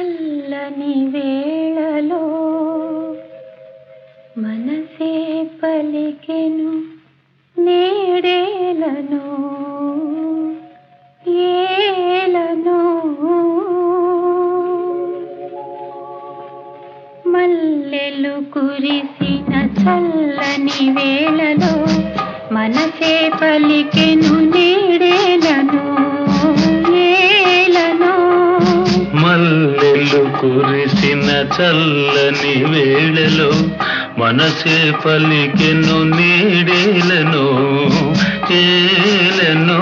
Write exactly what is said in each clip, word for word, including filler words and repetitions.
చల్లని వేళలో మనసే పలికెను నేడేలను ఏలను మల్లెలు కురిసిన చల్లని వేళలో మనసే పలికెను నేడేలను ఏలను మల్లెలు కురిసిన చల్లని వేళలో మనసే పలికెను నీడేలను ఏలను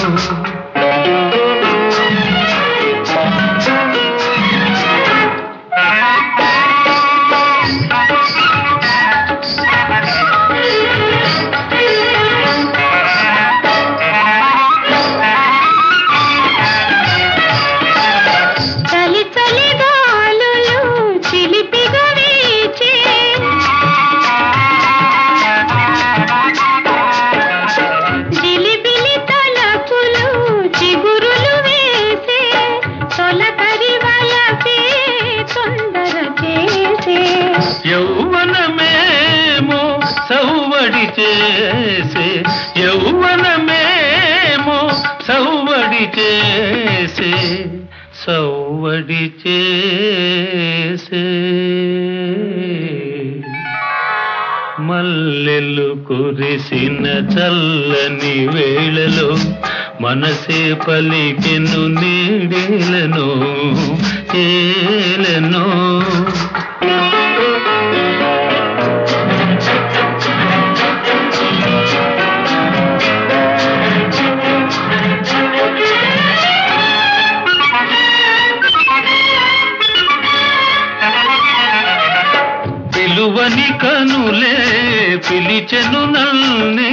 యౌవనమేమో సౌవడి చేసే యౌవనమేమో సౌవడి చేసే సౌవడి చేసే మల్లెలు కురిసిన చల్లని వేళలో మనసే పలికెను నీడేలను ఏలను పిలువని కనులే పిలిచెను నల్నే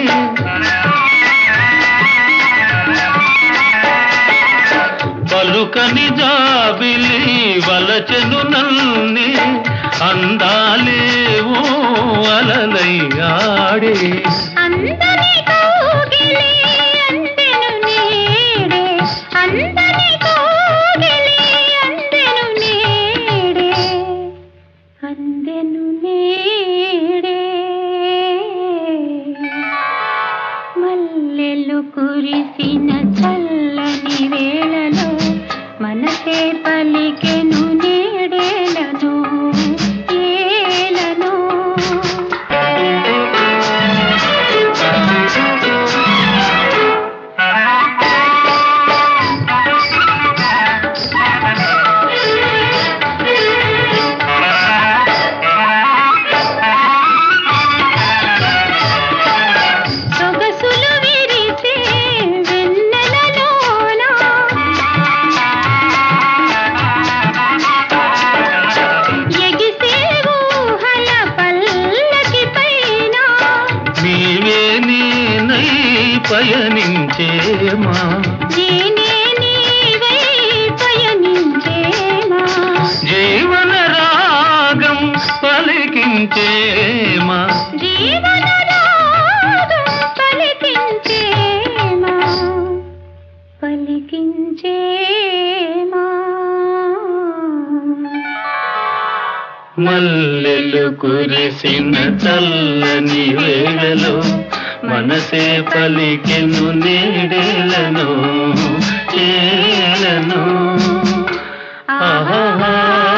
పలుకని జాబిలి వలచెను నల్నే అందాలేవో అలలై ఆడే అందరి కౌగిలి అందెను నీడే అందరి కౌగిలి అందెను నీడే అందెను నీడే మల్లెలు కురిసిన చల్లని వేళలో మనసే పలికెను నీడేలను ఏలను సొగసులు విరిసే వెన్నెలలోన ఎగిసే ఊహల పల్లకి పైన నీవే నేనై పయనించేమా నేనే నీవై పయనించేమా జీవన రాగం పలికించేమా జీవన రాగం పలికించేమా పలికించేమా మల్లెలు కురిసిన చల్లని వేళలో మనసే పలికెను నీడేలను ఏలను ఆహా